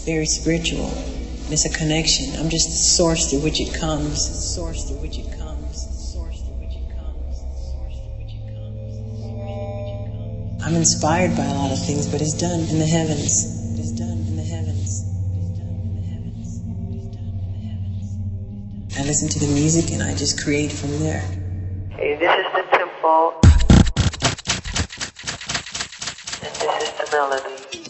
very spiritual. It's a connection. I'm just the source through which it comes. Source through which it comes. Source through which it comes. Source through which it comes. I'm inspired by a lot of things, but it's done in the heavens. It's done in the heavens. It's done in the heavens. It's done in the heavens. I listen to the music and I just create from there. Hey, this is the tempo, and this is the melody.